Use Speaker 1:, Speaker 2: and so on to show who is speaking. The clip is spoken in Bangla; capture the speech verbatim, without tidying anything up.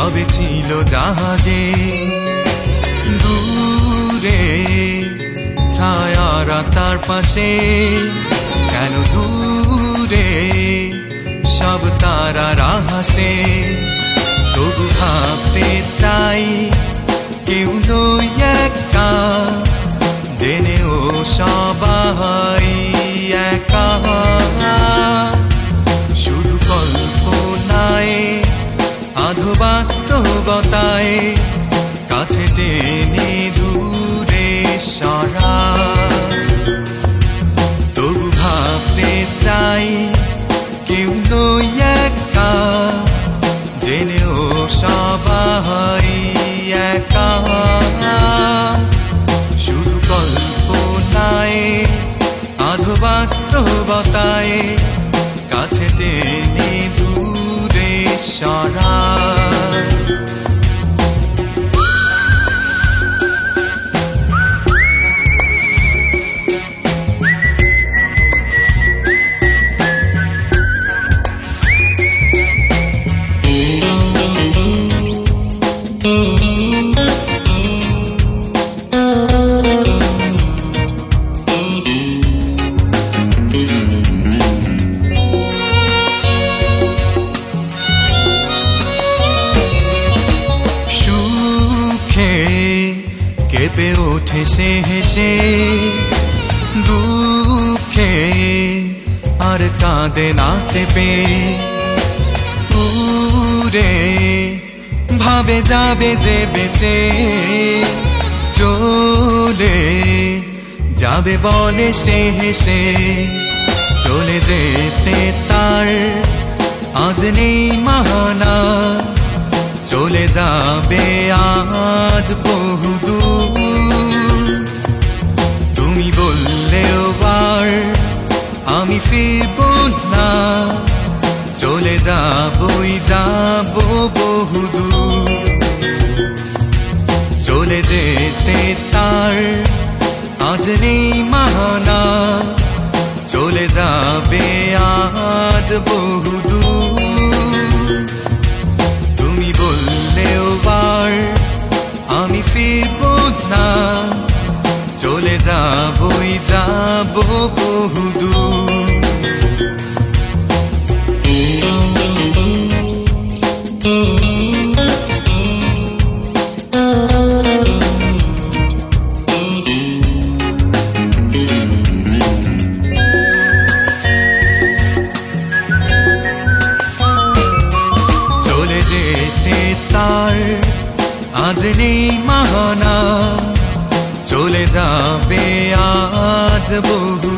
Speaker 1: সবে ছিল জাহাজে দূরে ছায়ারা তার পাশে কেন দূরে সব তারারা হাসে তবু ভাবতে চাই কেউ নই একা জেনেও সবাই একা শুধু কল্পনায় আধো বাস্তবতায় কাছে টেনে দূরে সরা তবু ভাবতে চাই কেউ নই একা জেনেও সবাই একা শুধু কল্পনায় আধো বাস্তবতায় কাছে টেনে দূরে সরা কেঁপে ওঠে সে হেসে দুঃখে আর কাঁদে না চেপে উড়ে ভাবে যাবে যে বেঁচে চলে যাবে বলে সে হেসে চলে যেতে তার আজ নেই মাহানা চলে যাবে আজ বহুদূর তুমি বললেও আর আমি ফিরব না চলে যাবই যাব বহুদূর চলে যেতে তার আজ নেই মাহানা চলে যাবে আজ বহুদূর তুমি বললেও আর আমি ফিরব না চলে যাবই যাব বহুদূর আজ নেই মাহানা চলে যাবে আজ বহু